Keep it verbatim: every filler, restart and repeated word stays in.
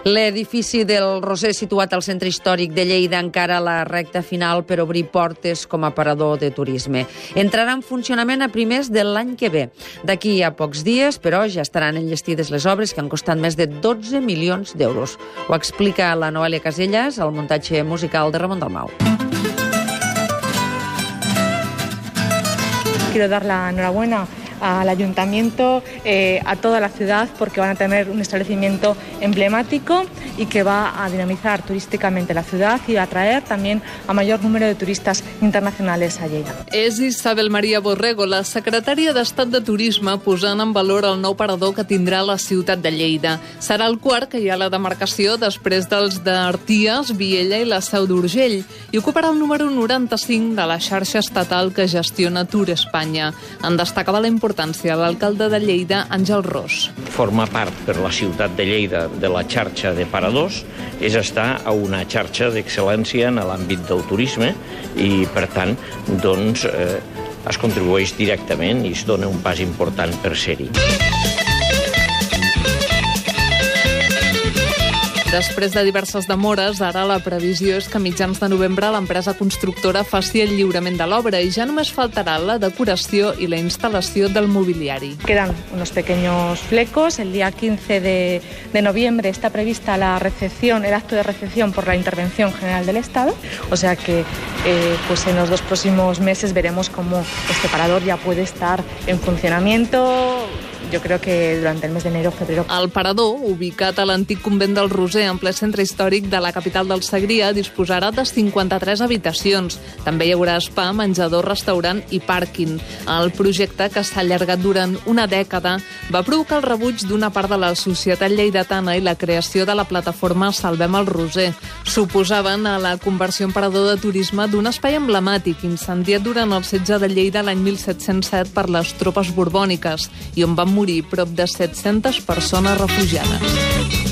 L'edifici del Roser, situat al centre històric de Lleida, encara a la recta final per obrir portes com a aparador de turisme. Entrarà en funcionament a primers de l'any que ve. D'aquí a pocs dies, però, ja estaran enllestides les obres que han costat més de dotze milions d'euros. Ho explica la Noelia Casellas, al muntatge musical de Ramon Dalmau. Quiero dar la enhorabuena al ayuntamiento, eh, a toda la ciudad, porque van a tener un establecimiento emblemático y que va a dinamizar turísticamente la ciudad y a atraer también a mayor número de turistas internacionales a Lleida. És Isabel María Borrego, la secretària d'Estat de Turisme, posant en valor el nou parador que tindrà la ciutat de Lleida. Serà el quart que hi ha a la demarcació després dels d'Arties, Viella i la Seu d'Urgell, i ocuparà el número noranta-cinc de la xarxa estatal que gestiona Tour Espanya. En destacava la importància l'alcalde de Lleida, Àngel Ros. Formar part per la ciutat de Lleida de la xarxa de paradors és estar a una xarxa d'excel·lència en l'àmbit del turisme i, per tant, doncs, eh, es contribueix directament i es dona un pas important per ser-hi. Després de diverses demores, ara la previsió és que a mitjans de novembre l'empresa constructora faci el lliurament de l'obra i ja només faltarà la decoració i la instal·lació del mobiliari. Quedan unos pequeños flecos. El día quince de, de noviembre está prevista la recepción, el acto de recepción por la Intervención General del Estado. O sea que eh, pues en los dos próximos meses veremos cómo este parador ya puede estar en funcionamiento. Jo crec que durant el mes d'enero o febrero. El parador, ubicat a l'antic convent del Roser, en ple centre històric de la capital del Segrià, disposarà de cinquanta-tres habitacions. També hi haurà spa, menjador, restaurant i pàrquing. El projecte, que s'ha allargat durant una dècada, va provocar el rebuig d'una part de la societat lleidatana i la creació de la plataforma Salvem el Roser. Suposaven a la conversió en parador de turisme d'un espai emblemàtic incendiat durant el setge de Lleida l'any mil set-cents set per les tropes borbòniques i on van morir prop de set-centes persones refugiades.